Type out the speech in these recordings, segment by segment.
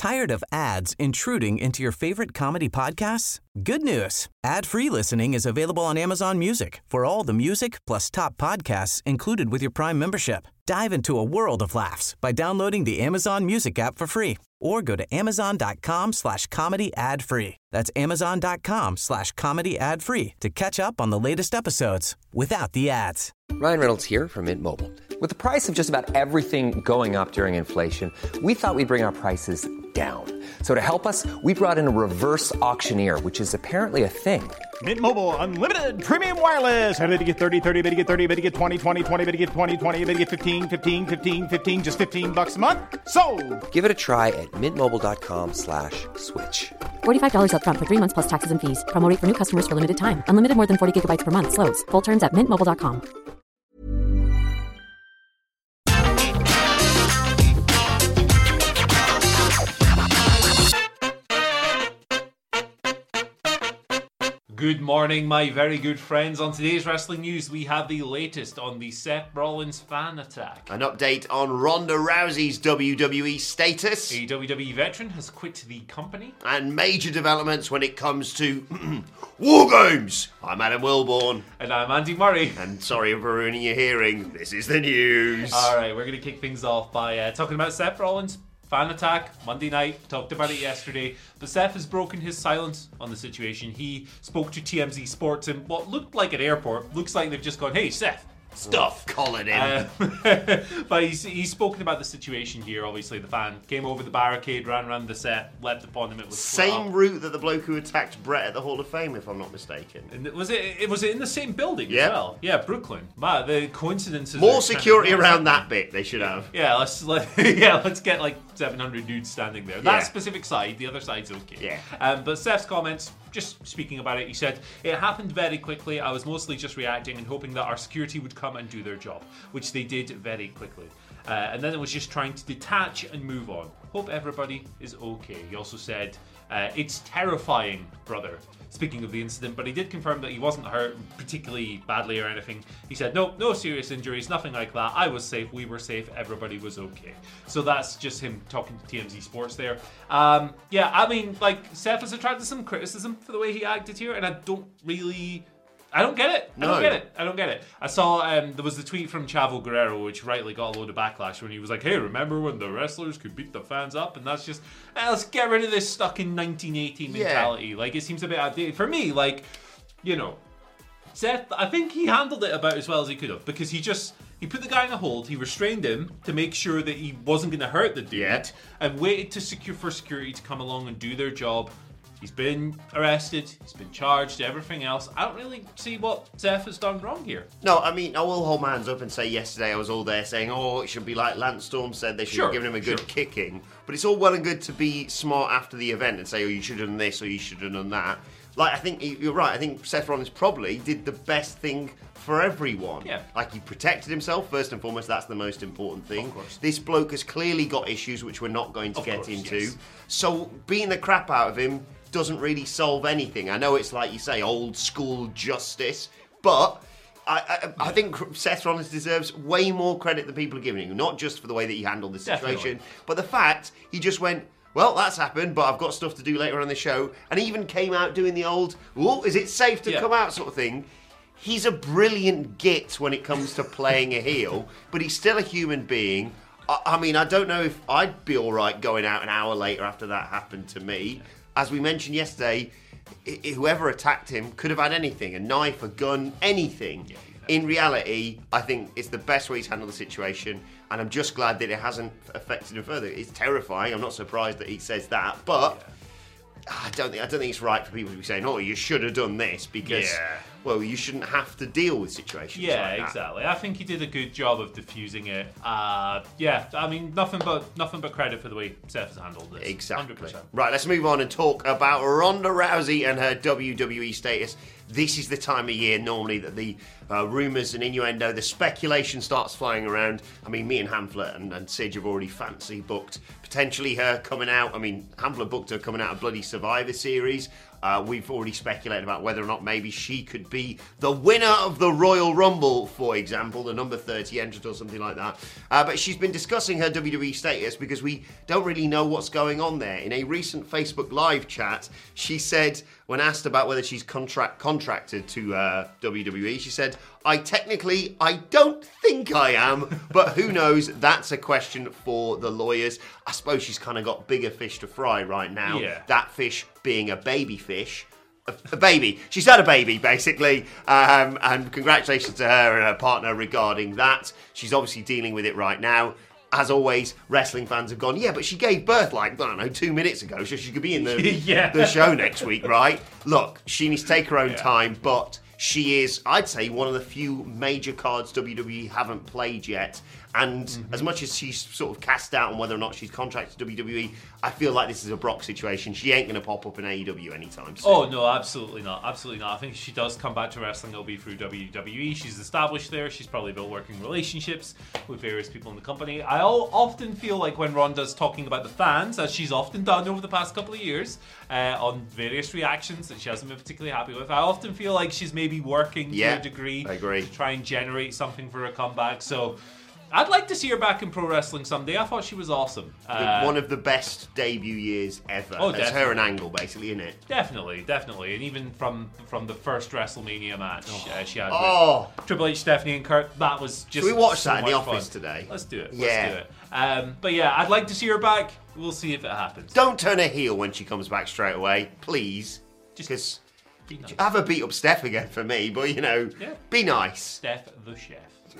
Tired of ads intruding into your favorite comedy podcasts? Good news. Ad-free listening is available on Amazon Music for all the music plus top podcasts included with your Prime membership. Dive into a world of laughs by downloading the Amazon Music app for free or go to amazon.com/comedy ad-free. That's amazon.com/comedy ad-free to catch up on the latest episodes without the ads. Ryan Reynolds here from Mint Mobile. With the price of just about everything going up during inflation, we thought we'd bring our prices down. So to help us, we brought in a reverse auctioneer, which is apparently a thing. Mint Mobile Unlimited Premium Wireless. How to get 30, 30, bit to get 30, bit to get 20, 20, 20, bit to get 20, 20, bit to get 15, 15, 15, 15, just $15 a month? Sold! Give it a try at mintmobile.com/switch. $45 up front for 3 months plus taxes and fees. Promo rate for new customers for limited time. Unlimited more than 40 gigabytes per month. Slows full terms at mintmobile.com. Good morning, my very good friends. On today's wrestling news, we have the latest on the Seth Rollins fan attack. An update on Ronda Rousey's WWE status. A WWE veteran has quit the company. And major developments when it comes to War Games. I'm Adam Wilborn. And I'm Andy Murray. And sorry for ruining your hearing. This is the news. Alright, we're going to kick things off by talking about Seth Rollins. Fan attack, Monday night, talked about it yesterday, but Seth has broken his silence on the situation. He spoke to TMZ Sports in what looked like an airport. Looks like they've just gone, hey Seth, stuff. Call it in. But he's spoken about the situation here. Obviously the fan came over the barricade, ran around the set, leapt upon him. It was same route that the bloke who attacked Brett at the Hall of Fame, if I'm not mistaken. And was it in the same building as well? Yeah, Brooklyn. Man, the coincidences. More security around that bit they should have. Yeah, let's get like 700 dudes standing there. That specific side, the other side's okay. Yeah. But Seth's comments, just speaking about it, he said, "It happened very quickly. I was mostly just reacting and hoping that our security would come and do their job, which they did very quickly. And then it was just trying to detach and move on. Hope everybody is okay." He also said, "It's terrifying, brother." Speaking of the incident, but he did confirm that he wasn't hurt particularly badly or anything. He said, no serious injuries, nothing like that. I was safe, we were safe, everybody was okay. So that's just him talking to TMZ Sports there. Seth has attracted some criticism for the way he acted here, and I don't get it. I don't get it. I saw there was the tweet from Chavo Guerrero, which rightly got a load of backlash when he was like, hey, remember when the wrestlers could beat the fans up? And that's just, let's get rid of this stuck in 1980 mentality. Yeah. Like, it seems a bit outdated. For me, Seth, I think he handled it about as well as he could have, because he put the guy in a hold, he restrained him to make sure that he wasn't going to hurt the dude, and waited for security to come along and do their job. He's been arrested, he's been charged, everything else. I don't really see what Seth has done wrong here. No, I mean, I will hold my hands up and say yesterday I was all there saying, it should be like Lance Storm said, they should have given him a good kicking. But it's all well and good to be smart after the event and say, you should have done this or you should have done that. Like, I think you're right. I think Seth Rollins probably did the best thing for everyone. Yeah. Like, he protected himself, first and foremost. That's the most important thing. Of course. This bloke has clearly got issues which we're not going to get into. Yes. So, beating the crap out of him doesn't really solve anything. I know it's like you say, old school justice, but I think Seth Rollins deserves way more credit than people are giving him. Not just for the way that he handled the situation, but the fact he just went, well, that's happened, but I've got stuff to do later on the show. And he even came out doing the old, is it safe to come out sort of thing. He's a brilliant git when it comes to playing a heel, but he's still a human being. I mean, I don't know if I'd be all right going out an hour later after that happened to me. As we mentioned yesterday, whoever attacked him could have had anything, a knife, a gun, anything. Yeah, exactly. In reality, I think it's the best way he's handled the situation, and I'm just glad that it hasn't affected him further. It's terrifying. I'm not surprised that he says that, but I don't think it's right for people to be saying, you should have done this, because you shouldn't have to deal with situations like that. Yeah, exactly. I think he did a good job of diffusing it. I mean, nothing but credit for the way Seth has handled this. Exactly. 100%. Right, let's move on and talk about Ronda Rousey and her WWE status. This is the time of year normally that the rumours and innuendo, the speculation starts flying around. I mean, me and Hamflet and Sid have already fancy booked potentially her coming out. I mean, Hamflet booked her coming out of bloody Survivor Series. We've already speculated about whether or not maybe she could be the winner of the Royal Rumble, for example, the number 30 entrant or something like that. But she's been discussing her WWE status because we don't really know what's going on there. In a recent Facebook Live chat, she said, when asked about whether she's contracted to WWE, she said, I don't think I am, but who knows? That's a question for the lawyers. I suppose she's kind of got bigger fish to fry right now. Yeah. That fish being a baby fish. A baby. She's had a baby, basically. And congratulations to her and her partner regarding that. She's obviously dealing with it right now. As always, wrestling fans have gone, yeah, but she gave birth, 2 minutes ago, so she could be in the show next week, right? Look, she needs to take her own time, but she is, I'd say, one of the few major cards WWE haven't played yet. And as much as she's sort of cast out on whether or not she's contracted to WWE, I feel like this is a Brock situation. She ain't going to pop up in AEW anytime soon. Oh, no, absolutely not. Absolutely not. I think if she does come back to wrestling, it'll be through WWE. She's established there. She's probably built working relationships with various people in the company. I often feel like when Ronda's talking about the fans, as she's often done over the past couple of years, on various reactions that she hasn't been particularly happy with, I often feel like she's maybe working to a degree I agree. to try and generate something for a comeback. So I'd like to see her back in pro wrestling someday. I thought she was awesome. One of the best debut years ever. Oh, it's her and Angle, basically, isn't it? Definitely. And even from the first WrestleMania match she had with Triple H, Stephanie, and Kurt, that was just. Should we watch so that in the much office fun. today? Let's do it. Yeah. Let's do it. But yeah, I'd like to see her back. We'll see if it happens. Don't turn her heel when she comes back straight away, please. Just nice. have her beat up Steph again for me, but be nice. Steph the chef.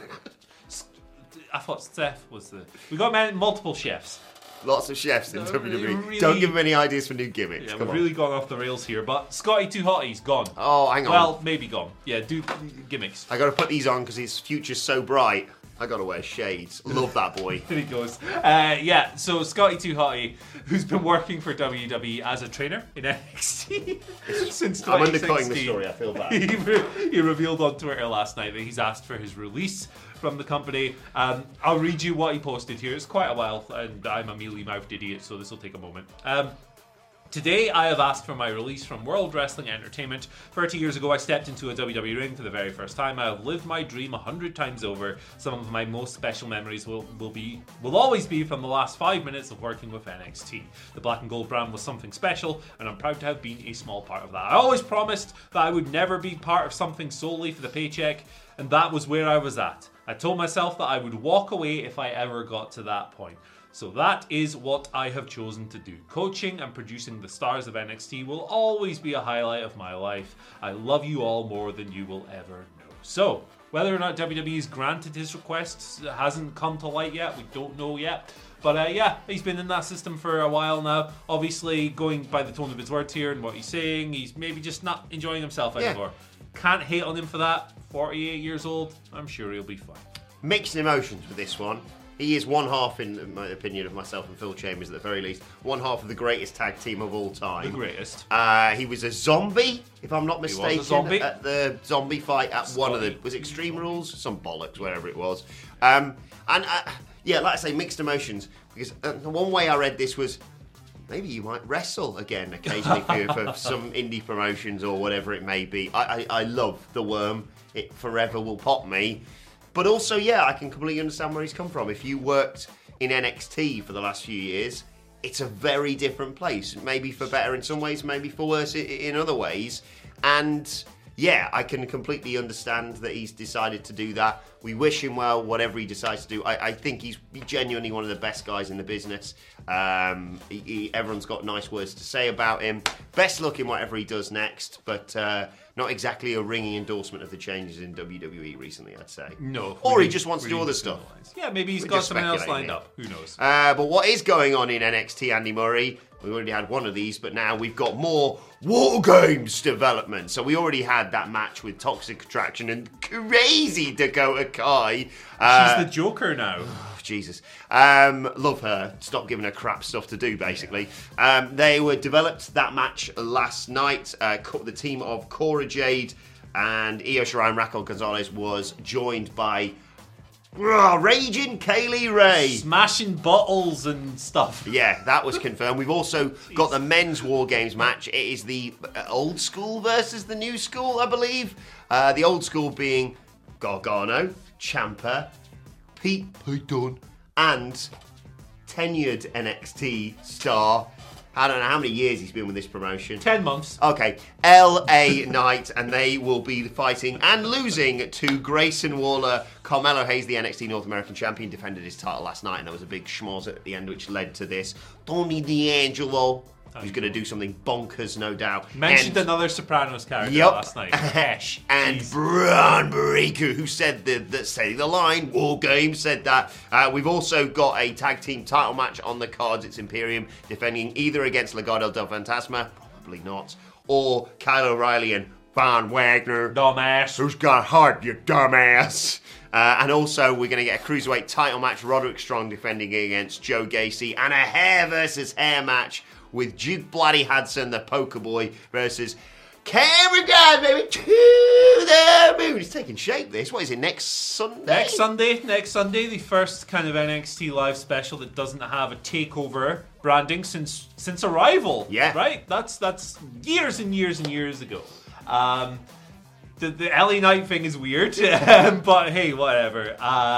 I thought Steph was the. We got multiple chefs. Lots of chefs in WWE. really- Don't give them any ideas for new gimmicks. Yeah, Come we've on. really gone off the rails here. But Scotty Too Hottie's gone. Oh, hang on. Well, maybe gone. Yeah, do gimmicks. I got to put these on because his future's so bright. I got to wear shades. Love that boy. There he goes. So Scotty Too Hottie, who's been working for WWE as a trainer in NXT since 2016. I'm undercutting the story, I feel bad. He revealed on Twitter last night that he's asked for his release from the company. I'll read you what he posted here. It's quite a while, and I'm a mealy-mouthed idiot, so this will take a moment. Today, I have asked for my release from World Wrestling Entertainment. 30 years ago, I stepped into a WWE ring for the very first time. I have lived my dream 100 times over. Some of my most special memories will always be from the last 5 minutes of working with NXT. The black and gold brand was something special, and I'm proud to have been a small part of that. I always promised that I would never be part of something solely for the paycheck, and that was where I was at. I told myself that I would walk away if I ever got to that point. So that is what I have chosen to do. Coaching and producing the stars of NXT will always be a highlight of my life. I love you all more than you will ever know. So, whether or not WWE's granted his requests hasn't come to light yet. We don't know yet. But he's been in that system for a while now. Obviously, going by the tone of his words here and what he's saying, he's maybe just not enjoying himself anymore. Can't hate on him for that. 48 years old, I'm sure he'll be fine. Mixed emotions with this one. He is one half, in my opinion, of myself and Phil Chambers at the very least, one half of the greatest tag team of all time. The greatest. He was a zombie, if I'm not mistaken. He was a zombie. At the zombie fight at one of the, was it Extreme Rules? Some bollocks, wherever it was. Like I say, mixed emotions. Because the one way I read this was, maybe you might wrestle again occasionally for some indie promotions or whatever it may be. I love the worm. It forever will pop me. But also, I can completely understand where he's come from. If you worked in NXT for the last few years, it's a very different place. Maybe for better in some ways, maybe for worse in other ways. And I can completely understand that he's decided to do that. We wish him well, whatever he decides to do. I think he's genuinely one of the best guys in the business. Everyone's got nice words to say about him. Best luck in whatever he does next, but not exactly a ringing endorsement of the changes in WWE recently, I'd say. No. Or he just wants to do other stuff. Yeah, maybe he's got something else lined up. Who knows? But what is going on in NXT, Andy Murray? We already had one of these, but now we've got more War Games development. So we already had that match with Toxic Attraction and crazy Dakota Kai. She's the Joker now. Jesus. Love her. Stop giving her crap stuff to do, basically. They were developed that match last night. The team of Cora Jade and Io Shirai and Raquel Gonzalez was joined by Raging Kaylee Ray. Smashing bottles and stuff. Yeah, that was confirmed. We've also got the men's War Games match. It is the old school versus the new school, I believe. The old school being Gargano, Ciampa, Pete Dunne, and tenured NXT star. I don't know how many years he's been with this promotion. 10 months. Okay, LA Knight, and they will be fighting and losing to Grayson Waller. Carmelo Hayes, the NXT North American champion, defended his title last night, and there was a big schmoz at the end which led to this. Tony D'Angelo, who's going to do something bonkers, no doubt. Mentioned another Sopranos character last night. Hesh. And Braun Breaker, who said that saying the line, War Games said that. We've also got a tag team title match on the cards. It's Imperium defending either against Legado del Fantasma, probably not, or Kyle O'Reilly and Von Wagner. Dumbass. Who's got heart, you dumbass. And also, we're going to get a Cruiserweight title match. Roderick Strong defending against Joe Gacy. And a hair versus hair match with Duke Bloody Hudson, the poker boy, versus Cameron Grimes, baby, to the moon. It's taking shape, this. What is it, next Sunday? Next Sunday, the first kind of NXT Live special that doesn't have a takeover branding since Arrival. Yeah. Right? That's years and years and years ago. The LA Knight thing is weird, but hey, whatever.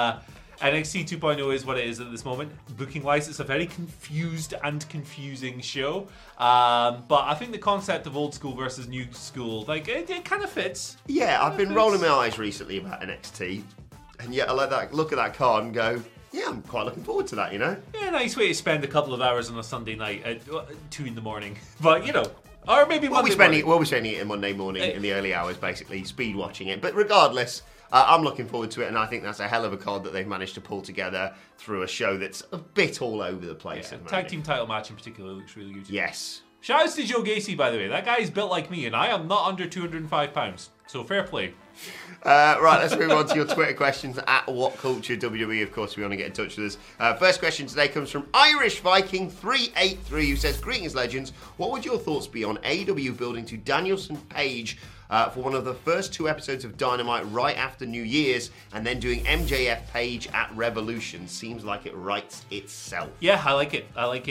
NXT 2.0 is what it is at this moment. Booking-wise, it's a very confused and confusing show. But I think the concept of old school versus new school, like, it kind of fits. Yeah, I've been rolling my eyes recently about NXT, and yet I look at that card and go, yeah, I'm quite looking forward to that, you know? Yeah, nice way to spend a couple of hours on a Sunday night at 2 in the morning. But, you know, or maybe Monday morning. We'll be spending it in Monday morning in the early hours, basically, speed watching it. But regardless, I'm looking forward to it, and I think that's a hell of a card that they've managed to pull together through a show that's a bit all over the place. Yeah, tag team title match in particular looks really good. Yes. Shout outs to Joe Gacy, by the way. That guy is built like me, and I am not under 205 pounds. So fair play. Right, let's move on to your Twitter questions at WhatCultureWWE. Of course, we want to get in touch with us. First question today comes from Irish Viking 383, who says, "Greetings, legends. What would your thoughts be on AEW building to Danielson Page for one of the first 2 episodes of Dynamite right after New Year's, and then doing MJF Page at Revolution? Seems like it writes itself." Yeah, I like it.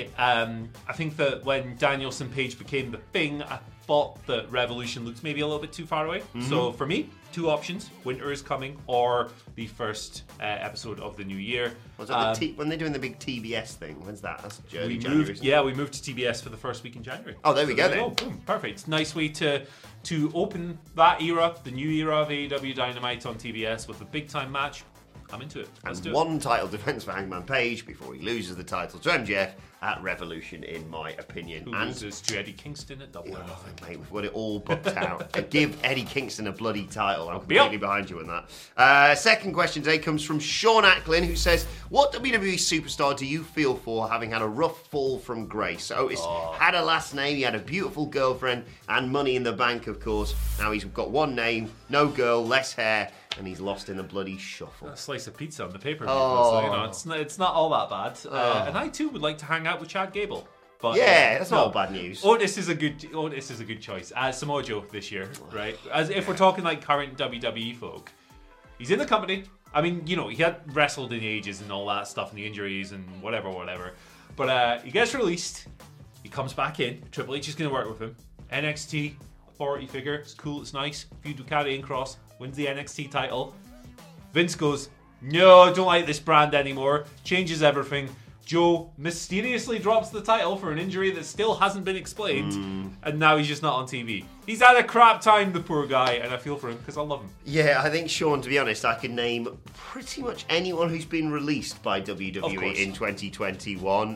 I think that when Danielson Page became the thing, I thought that Revolution looked maybe a little bit too far away. Mm-hmm. So for me, 2 options: Winter is Coming or the first episode of the new year. Was that when they're doing the big TBS thing? When's that? That's early January. We moved to TBS for the first week in January. Oh, there we go then. Oh, boom, perfect. Nice way to open that era, the new era of AEW Dynamite on TBS with a big time match. I'm into it. Let's do it. One title defense for Hangman Page before he loses the title to MJF at Revolution, in my opinion. Who loses to Eddie Kingston at Double or Nothing. Mate, we've got it all booked out. Give Eddie Kingston a bloody title. I'm completely behind you on that. Second question today comes from Sean Acklin, who says, "What WWE superstar do you feel for having had a rough fall from grace? Otis had a last name, he had a beautiful girlfriend, and money in the bank, of course. Now he's got one name, no girl, less hair, and he's lost in a bloody shuffle." A slice of pizza on the paper. So, you know, it's not all that bad. And I too would like to hang out with Chad Gable. But, yeah, that's not all bad news. Otis is a good choice. Samoa Joe this year, right? As if we're talking like current WWE folk, he's in the company. I mean, you know, he had wrestled in ages and all that stuff, and the injuries and whatever. But he gets released. He comes back in. Triple H is going to work with him. NXT authority figure. It's cool. It's nice. Feud with Karrion Kross. Wins the NXT title. Vince goes, "No, don't like this brand anymore." Changes everything. Joe mysteriously drops the title for an injury that still hasn't been explained, and now he's just not on TV. He's had a crap time, the poor guy, and I feel for him because I love him. Yeah, I think, Sean, to be honest, I could name pretty much anyone who's been released by WWE in 2021.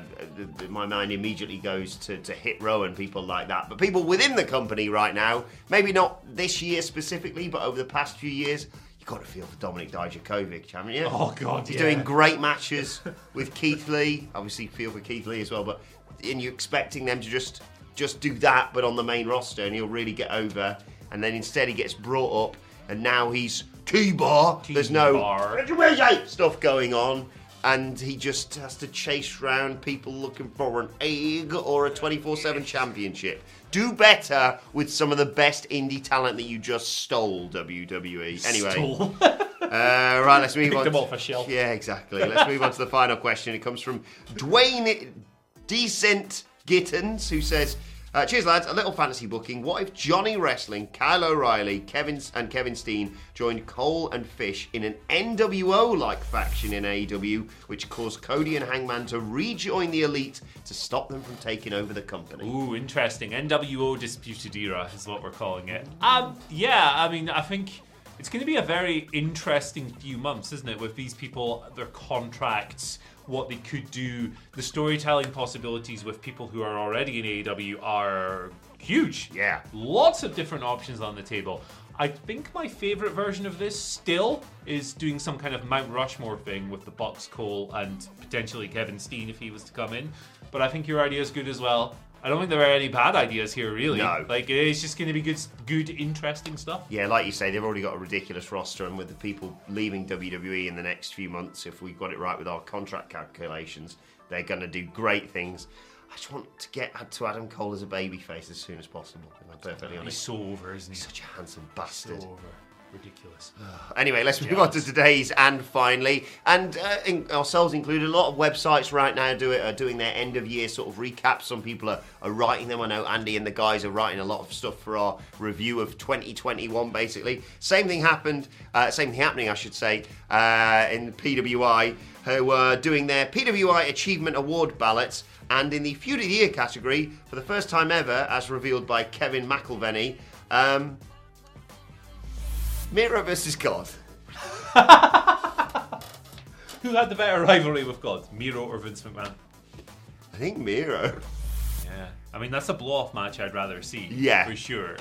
My mind immediately goes to Hit Row and people like that. But people within the company right now, maybe not this year specifically, but over the past few years, got to feel for Dominik Dijakovic, haven't you? Oh, God, He's doing great matches with Keith Lee. Obviously, feel for Keith Lee as well, and you're expecting them to just do that, but on the main roster, and he'll really get over. And then instead, he gets brought up, and now he's T-Bar. There's no stuff going on, and he just has to chase around people looking for an egg or a 24/7 championship. Do better with some of the best indie talent that you just stole, WWE. Anyway, Right, let's move Pick on. them off a shelf. Yeah, exactly. Let's move on to the final question. It comes from Dwayne Decent Gittens, who says, cheers lads, a little fantasy booking. What if Johnny Wrestling, Kyle O'Reilly, Kevin Steen joined Cole and Fish in an NWO-like faction in AEW, which caused Cody and Hangman to rejoin the Elite to stop them from taking over the company? Ooh, interesting. NWO Disputed Era is what we're calling it. Yeah, I mean, I think it's going to be a very interesting few months, isn't it? With these people, their contracts, what they could do, the storytelling possibilities with people who are already in AEW are huge. Yeah. Lots of different options on the table. I think my favorite version of this still is doing some kind of Mount Rushmore thing with the Bucks, Cole, and potentially Kevin Steen if he was to come in. But I think your idea is good as well. I don't think there are any bad ideas here, really. No. Like, it's just going to be good, interesting stuff. Yeah, like you say, they've already got a ridiculous roster, and with the people leaving WWE in the next few months, if we've got it right with our contract calculations, they're going to do great things. I just want to get to Adam Cole as a babyface as soon as possible, if I'm perfectly honest. He's so over, isn't he? Such a handsome bastard. So over. Ridiculous. Anyway, let's move on to today's and finally. And ourselves included, a lot of websites right now are doing their end of year sort of recaps. Some people are writing them. I know Andy and the guys are writing a lot of stuff for our review of 2021, basically. Same thing happening, I should say, in PWI, who are doing their PWI Achievement Award ballots. And in the Feud of the Year category, for the first time ever, as revealed by Kevin McElveny, Miro versus God. Who had the better rivalry with God, Miro or Vince McMahon? I think Miro. Yeah, I mean that's a blow-off match I'd rather see. Yeah, for sure.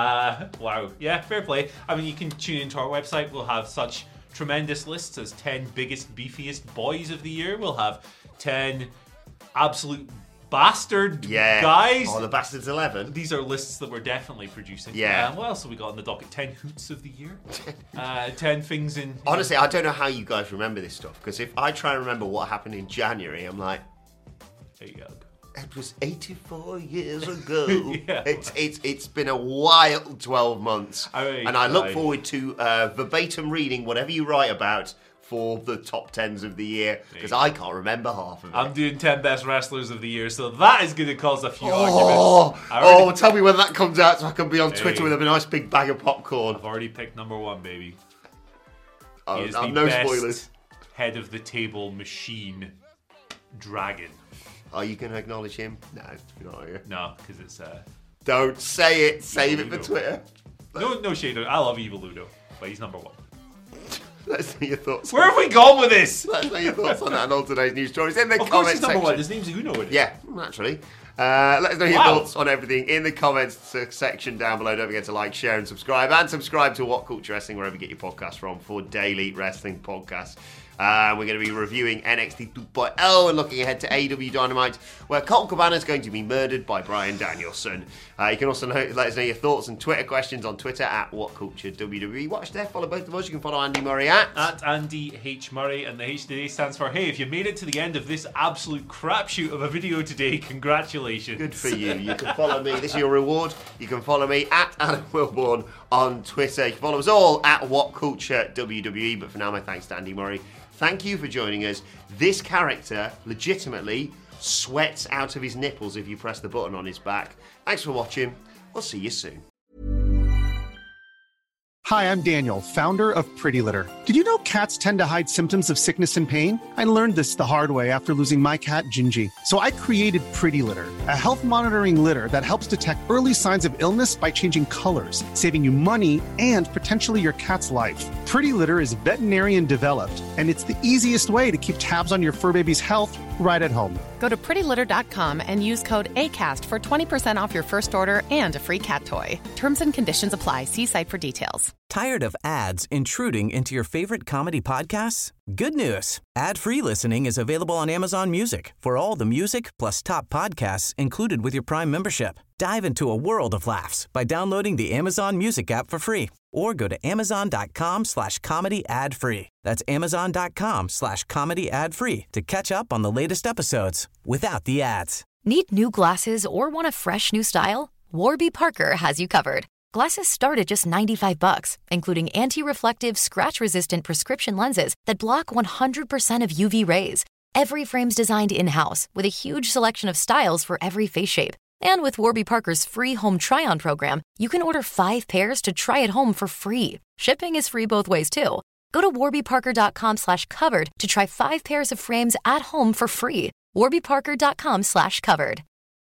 Wow, yeah, fair play. I mean, you can tune into our website. We'll have such tremendous lists as 10 biggest, beefiest boys of the year. We'll have 10 absolute bastard guys. Oh, the Bastards 11. These are lists that we're definitely producing. Yeah. What else have we got on the docket? 10 hoots of the year. 10 things in. Honestly, I don't know how you guys remember this stuff, because if I try and remember what happened in January, I'm like, there you go. It was 84 years ago. Yeah. It's been a wild 12 months, and I look forward to verbatim reading whatever you write about for the top 10s of the year, because I can't remember half of it. I'm doing 10 best wrestlers of the year, so that is going to cause a few arguments. Tell me when that comes out so I can be on Twitter with a nice big bag of popcorn. I've already picked number 1, baby. Oh, no spoilers. Head of the table machine, Dragon. Are you going to acknowledge him? No, you're not, are you? No, because it's... Don't say it. Save it for Twitter. No shade. I love Evil Ludo, but he's number 1. Let's know your thoughts. Where have we gone with this? Let's know your thoughts on that and all today's news stories in the comments comments section. Of course he's section. number 1. His name's Uno. Isn't it? Yeah, naturally. Let us know your thoughts on everything in the comments section down below. Don't forget to like, share and subscribe. And subscribe to What Culture Wrestling wherever you get your podcasts from for daily wrestling podcasts. We're going to be reviewing NXT 2.0 and looking ahead to AEW Dynamite, where Colt Cabana is going to be murdered by Bryan Danielson. You can also let us know your thoughts and Twitter questions on Twitter at WhatCultureWWE. Watch there, follow both of us. You can follow Andy Murray at Andy H. Murray, and the H today stands for, hey, if you made it to the end of this absolute crapshoot of a video today, congratulations. Good for you. You can follow me. This is your reward. You can follow me at Adam Wilborn on Twitter. You can follow us all at WhatCultureWWE. But for now, my thanks to Andy Murray. Thank you for joining us. This character legitimately sweats out of his nipples if you press the button on his back. Thanks for watching. We'll see you soon. Hi, I'm Daniel, founder of Pretty Litter. Did you know cats tend to hide symptoms of sickness and pain? I learned this the hard way after losing my cat, Gingy. So I created Pretty Litter, a health monitoring litter that helps detect early signs of illness by changing colors, saving you money and potentially your cat's life. Pretty Litter is veterinarian developed, and it's the easiest way to keep tabs on your fur baby's health right at home. Go to prettylitter.com and use code ACAST for 20% off your first order and a free cat toy. Terms and conditions apply. See site for details. Tired of ads intruding into your favorite comedy podcasts? Good news. Ad-free listening is available on Amazon Music for all the music plus top podcasts included with your Prime membership. Dive into a world of laughs by downloading the Amazon Music app for free or go to amazon.com/comedy ad-free. That's amazon.com/comedy ad-free to catch up on the latest episodes without the ads. Need new glasses or want a fresh new style? Warby Parker has you covered. Glasses start at just $95, including anti-reflective, scratch-resistant prescription lenses that block 100% of UV rays. Every frame's designed in-house with a huge selection of styles for every face shape. And with Warby Parker's free home try-on program, you can order 5 pairs to try at home for free. Shipping is free both ways, too. Go to warbyparker.com/covered to try 5 pairs of frames at home for free. warbyparker.com/covered.